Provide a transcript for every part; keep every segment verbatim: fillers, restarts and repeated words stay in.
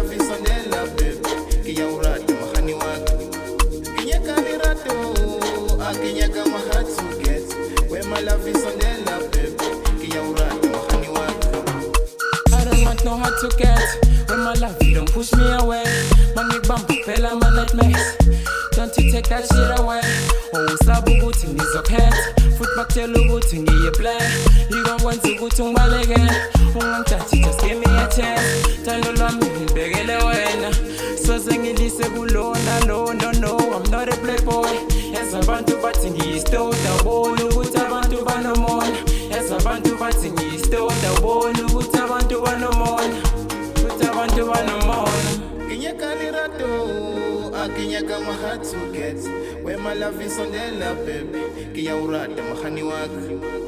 malavi sondela baby Kia urata mahani wako Kinyaka ni rato Akinyaka mahatu get We malavi sondela baby Kia urata mahani wako I don't want no hard to get When my love you don't push me away Mangi bump fella man at mess Don't you take that shit away Oh sabu guti nizo cat Foot back tell you guti ngiye play You gon' want to go to my again Ungang chachi just give me a chance Talo lami nibegele wena So zengilise kulona no no no I'm not a playboy Yes abantu bathi ngiyistoda Bona ukuthi abantu banomona Yes abantu bathi ngiyistoda Bona ukuthi abantu banomona Ukuthi abantu banomona Kinyaka ni rato Akinyaka mahatu get We malavi sondela baby Kia urata mahani wako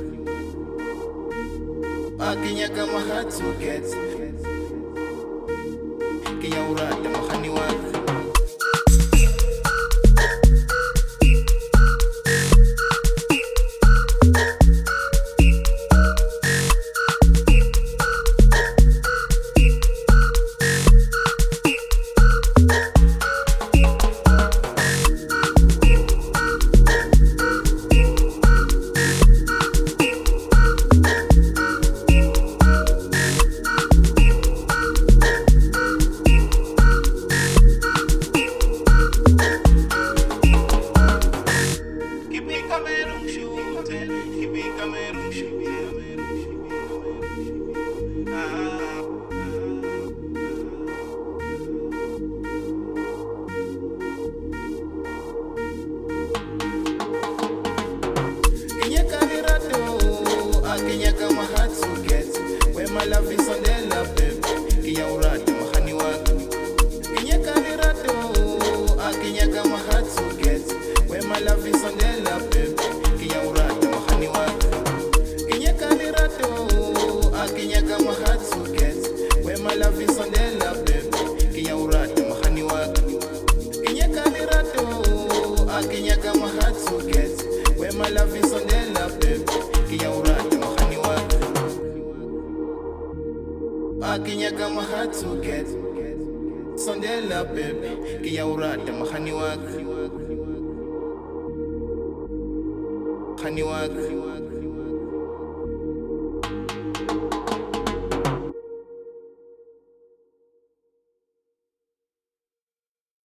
Akinyaka mahatu get Kia urata mahani wako Kinyaka mahatu get We malavi sondela baby Kia urata mahani wako Kinyaka ni rato Akinyaka mahatu get We malavi sondela baby Kia urata mahani wako Kinyaka ni rato Akinyaka mahatu get We malavi sondela baby Kia urata mahani wako Kinyaka ni rato Akinyaka mahatu get We malavi sondela baby Kia urata mahani wako Akinyaka mahatu get Sondela baby Kia urata mahani wako Mahani wako